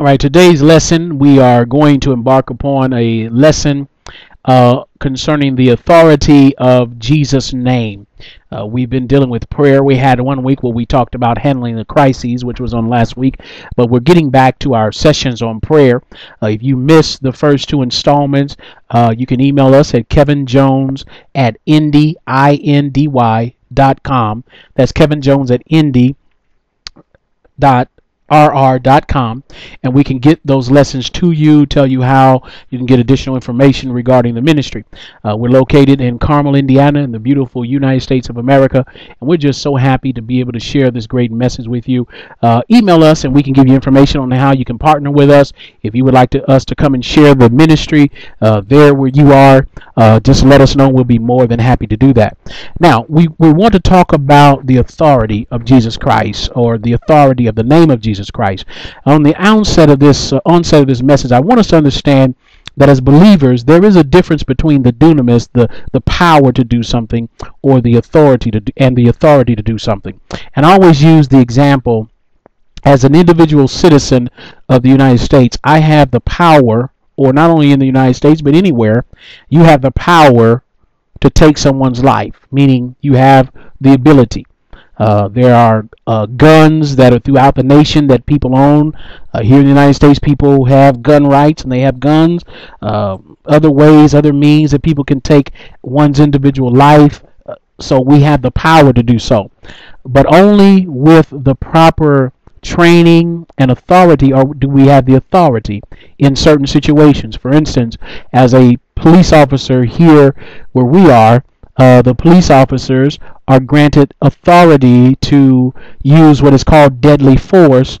All right, today's lesson, we are going to embark upon a lesson concerning the authority of Jesus' name. We've been dealing with prayer. We had 1 week where we talked about handling the crises, which was on last week, but we're getting back to our sessions on prayer. If you missed the first two installments, you can email us at kevinjones@indy.com. That's kevinjones@indy.rr.com, and we can get those lessons to you, tell you how you can get additional information regarding the ministry. We're located in Carmel, Indiana, in the beautiful United States of America, and we're just so happy to be able to share this great message with you. Email us and we can give you information on how you can partner with us. If you would like us to come and share the ministry there where you are, just let us know. We'll be more than happy to do that. Now, we want to talk about the authority of Jesus Christ, or the authority of the name of Jesus Christ. On the onset of this message, I want us to understand that as believers, there is a difference between the dunamis, the power to do something, or the authority to do something. And I always use the example, as an individual citizen of the United States, I have the power, or not only in the United States but anywhere, you have the power to take someone's life, meaning you have the ability. There are guns that are throughout the nation that people own. Here in the United States, people have gun rights and they have guns. Other ways, other means that people can take one's individual life. So we have the power to do so. But only with the proper training and authority or do we have the authority in certain situations. For instance, as a police officer here where we are, the police officers are granted authority to use what is called deadly force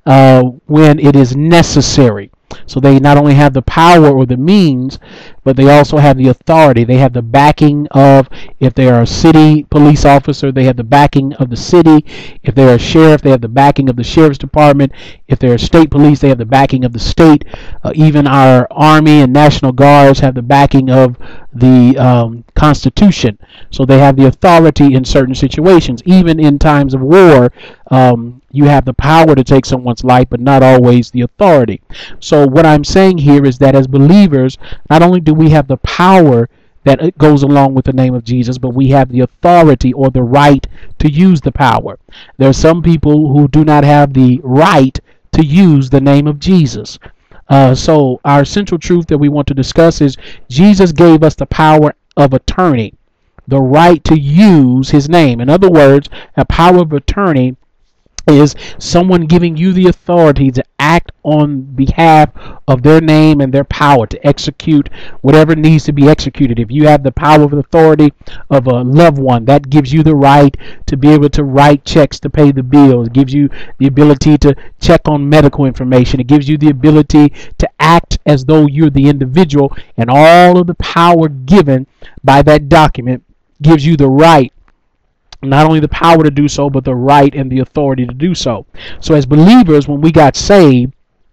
when it is necessary. So they not only have the power or the means, but they also have the authority. They have the backing of, if they are a city police officer, they have the backing of the city. If they're a sheriff, they have the backing of the sheriff's department. If they're state police, they have the backing of the state. Even our Army and National Guards have the backing of the Constitution. So they have the authority in certain situations. Even in times of war, you have the power to take someone's life, but not always the authority. So what I'm saying here is that as believers, not only do we have the power that goes along with the name of Jesus, but we have the authority or the right to use the power. There are some people who do not have the right to use the name of Jesus. So our central truth that we want to discuss is Jesus gave us the power of attorney, the right to use his name. In other words, a power of attorney is someone giving you the authority to act on behalf of their name and their power to execute whatever needs to be executed. If you have the power of authority of a loved one, that gives you the right to be able to write checks to pay the bills. It gives you the ability to check on medical information. It gives you the ability to act as though you're the individual, and all of the power given by that document gives you the right, not only the power to do so, but the right and the authority to do so. So as believers, when we got saved,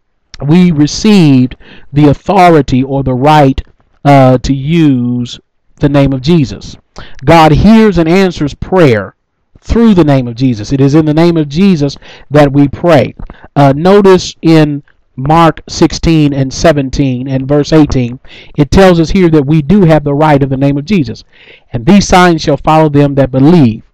we received the authority or the right to use the name of Jesus. God hears and answers prayer through the name of Jesus. It is in the name of Jesus that we pray. Notice in Mark 16 and 17 and verse 18, it tells us here that we do have the right of the name of Jesus. And these signs shall follow them that believe.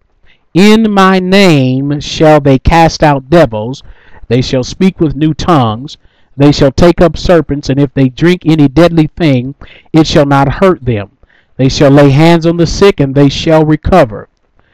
In my name shall they cast out devils. They shall speak with new tongues. They shall take up serpents, and if they drink any deadly thing, it shall not hurt them. They shall lay hands on the sick, and they shall recover.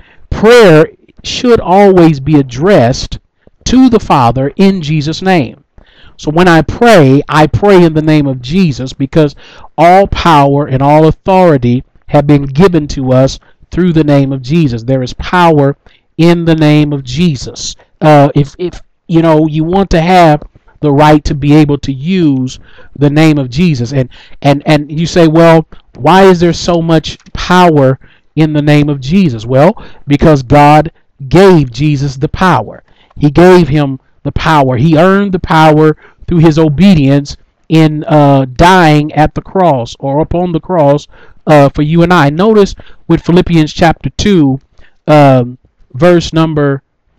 Prayer should always be addressed to the Father in Jesus' name. So when I pray in the name of Jesus, because all power and all authority have been given to us through the name of Jesus. There is power in the name of Jesus. If you know, you want to have the right to be able to use the name of Jesus, and you say, well, why is there so much power in the name of Jesus? Well, because God gave Jesus the power. He gave him the power. He earned the power through his obedience in dying at the cross or upon the cross for you and I. Notice with Philippians chapter 2, verse number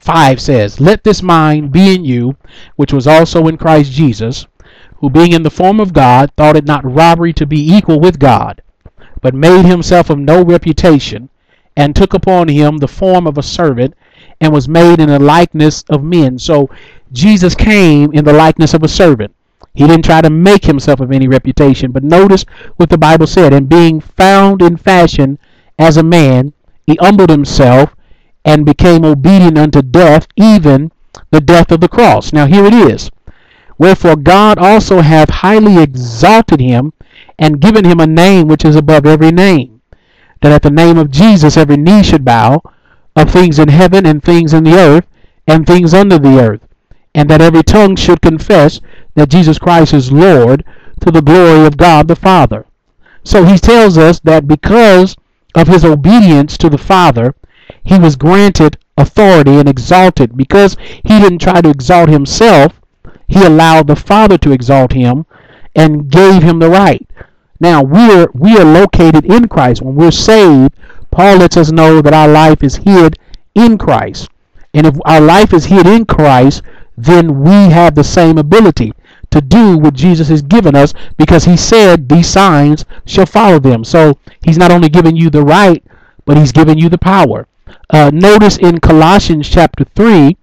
5 says, "Let this mind be in you, which was also in Christ Jesus, who being in the form of God, thought it not robbery to be equal with God, but made himself of no reputation, and took upon him the form of a servant, and was made in the likeness of men." So Jesus came in the likeness of a servant. He didn't try to make himself of any reputation. But notice what the Bible said. "And being found in fashion as a man, he humbled himself and became obedient unto death, even the death of the cross." Now here it is. "Wherefore God also hath highly exalted him, and given him a name which is above every name, that at the name of Jesus every knee should bow, of things in heaven and things in the earth and things under the earth, and that every tongue should confess that Jesus Christ is Lord, to the glory of God the Father." So he tells us that because of his obedience to the Father, he was granted authority and exalted. Because he didn't try to exalt himself, he allowed the Father to exalt him and gave him the right. Now we are located in Christ. When we're saved, Paul lets us know that our life is hid in Christ. And if our life is hid in Christ, then we have the same ability to do what Jesus has given us, because he said these signs shall follow them. So he's not only giving you the right, but he's giving you the power. Notice in Colossians chapter 3,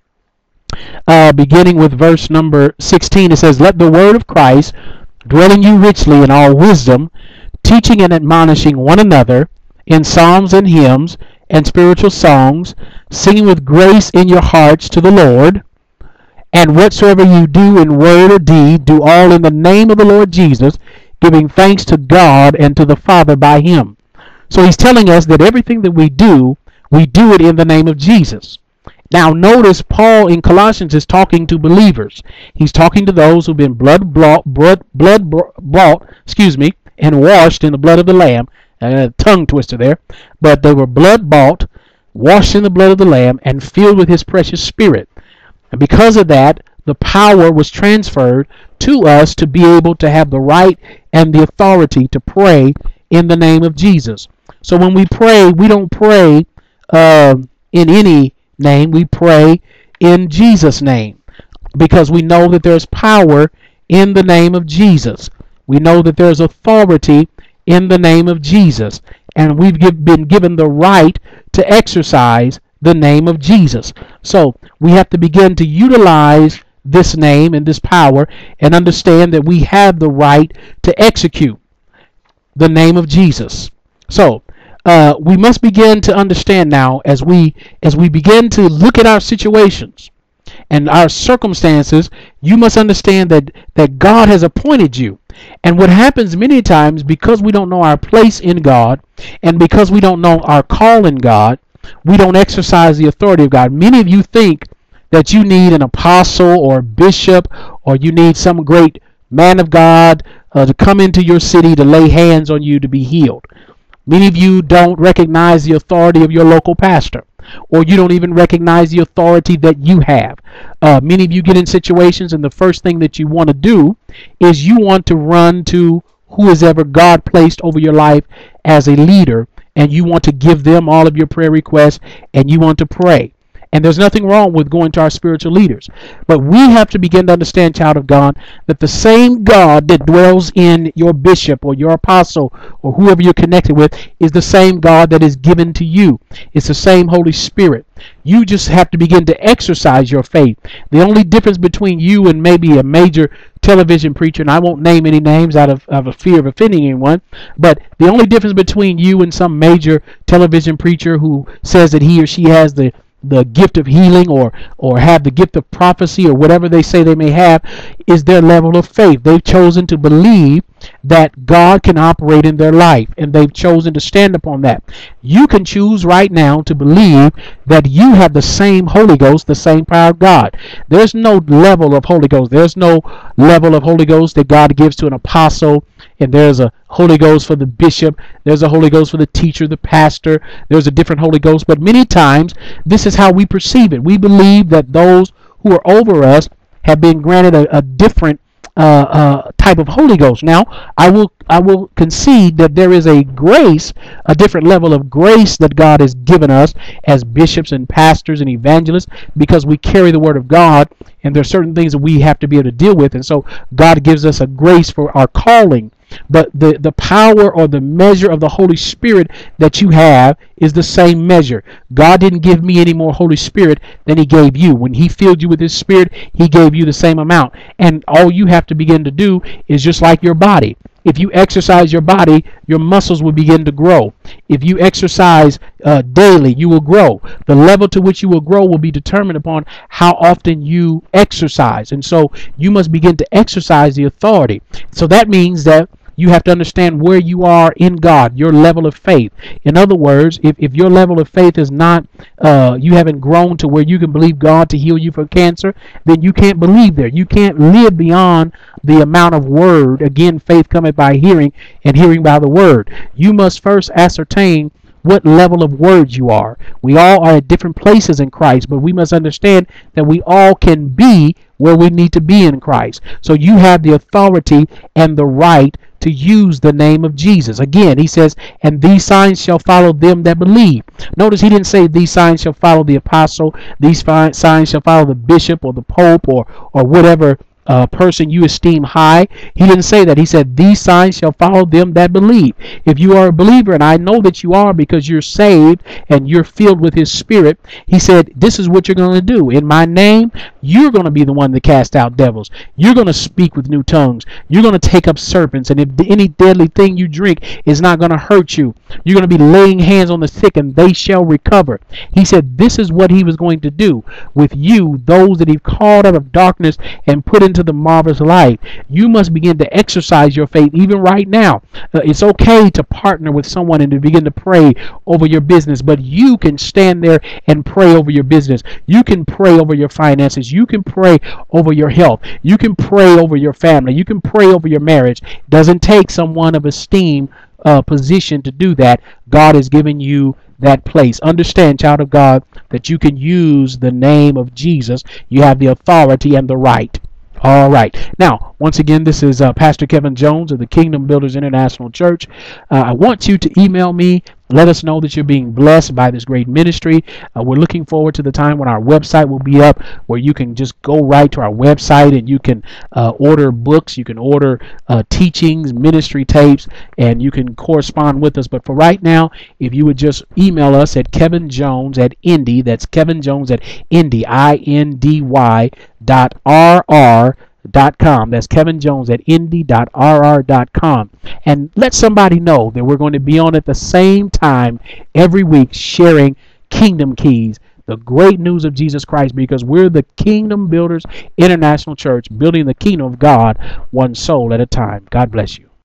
beginning with verse number 16, it says, "Let the word of Christ dwell in you richly in all wisdom, teaching and admonishing one another in psalms and hymns and spiritual songs, singing with grace in your hearts to the Lord. And whatsoever you do in word or deed, do all in the name of the Lord Jesus, giving thanks to God and to the Father by him." So he's telling us that everything that we do it in the name of Jesus. Now notice Paul in Colossians is talking to believers. He's talking to those who've been blood bought, and washed in the blood of the Lamb. Tongue twister there. But they were blood bought, washed in the blood of the Lamb, and filled with his precious Spirit. And because of that, the power was transferred to us to be able to have the right and the authority to pray in the name of Jesus. So when we pray, we don't pray in any name. We pray in Jesus' name, because we know that there's power in the name of Jesus. We know that there's authority in the name of Jesus, and we've been given the right to exercise the name of Jesus. So we have to begin to utilize this name and this power, and understand that we have the right to execute the name of Jesus. So we must begin to understand now, as we begin to look at our situations and our circumstances, you must understand that God has appointed you. And what happens many times, because we don't know our place in God, and because we don't know our call in God, we don't exercise the authority of God. Many of you think that you need an apostle or bishop, or you need some great man of God to come into your city to lay hands on you to be healed. Many of you don't recognize the authority of your local pastor, or you don't even recognize the authority that you have. Many of you get in situations, and the first thing that you want to do is you want to run to who is ever God placed over your life as a leader, and you want to give them all of your prayer requests, and you want to pray. And there's nothing wrong with going to our spiritual leaders. But we have to begin to understand, child of God, that the same God that dwells in your bishop or your apostle or whoever you're connected with is the same God that is given to you. It's the same Holy Spirit. You just have to begin to exercise your faith. The only difference between you and maybe a major television preacher, and I won't name any names out of a fear of offending anyone, but the only difference between you and some major television preacher who says that he or she has the gift of healing or have the gift of prophecy or whatever they say they may have is their level of faith. They've chosen to believe that God can operate in their life, and they've chosen to stand upon that. You can choose right now to believe that you have the same Holy Ghost, the same power of God. There's no level of Holy Ghost. There's no level of Holy Ghost that God gives to an apostle, and there's a Holy Ghost for the bishop. There's a Holy Ghost for the teacher, the pastor. There's a different Holy Ghost. But many times, this is how we perceive it. We believe that those who are over us have been granted a different type of Holy Ghost. Now, I will concede that there is a grace, a different level of grace that God has given us as bishops and pastors and evangelists, because we carry the word of God, and there are certain things that we have to be able to deal with, and so God gives us a grace for our calling. But the power or the measure of the Holy Spirit that you have is the same measure. God didn't give me any more Holy Spirit than He gave you. When He filled you with His Spirit, He gave you the same amount. And all you have to begin to do is just like your body. If you exercise your body, your muscles will begin to grow. If you exercise daily, you will grow. The level to which you will grow will be determined upon how often you exercise. And so you must begin to exercise the authority. So that means that you have to understand where you are in God, your level of faith. In other words, if your level of faith is not, you haven't grown to where you can believe God to heal you from cancer, then you can't believe there. You can't live beyond the amount of word. Again, faith cometh by hearing, and hearing by the word. You must first ascertain what level of words you are. We all are at different places in Christ, but we must understand that we all can be where we need to be in Christ. So you have the authority and the right to use the name of Jesus. Again, He says, and these signs shall follow them that believe. Notice He didn't say these signs shall follow the apostle, these signs shall follow the bishop or the pope or whatever person you esteem high. He didn't say that. He said, these signs shall follow them that believe. If you are a believer, and I know that you are because you're saved and you're filled with His Spirit, He said, this is what you're going to do. In my name, you're going to be the one that cast out devils. You're going to speak with new tongues. You're going to take up serpents. And if any deadly thing you drink is not going to hurt you, you're going to be laying hands on the sick and they shall recover. He said, this is what He was going to do with you, those that He called out of darkness and put into the marvelous light. You must begin to exercise your faith even right now. It's okay to partner with someone and to begin to pray over your business, but you can stand there and pray over your business. You can pray over your finances. You can pray over your health. You can pray over your family. You can pray over your marriage. It doesn't take someone of esteem position to do that. God has given you that place. Understand, child of God, that you can use the name of Jesus. You have the authority and the right. All right. Now, once again, this is Pastor Kevin Jones of the Kingdom Builders International Church. I want you to email me. Let us know that you're being blessed by this great ministry. We're looking forward to the time when our website will be up, where you can just go right to our website and you can order books, you can order teachings, ministry tapes, and you can correspond with us. But for right now, if you would just email us at Kevin Jones at Indy, that's Kevin Jones at Indy, INDY.RR.com. That's Kevin Jones at indy.rr.com. And let somebody know that we're going to be on at the same time every week sharing Kingdom Keys, the great news of Jesus Christ, because we're the Kingdom Builders International Church, building the kingdom of God one soul at a time. God bless you.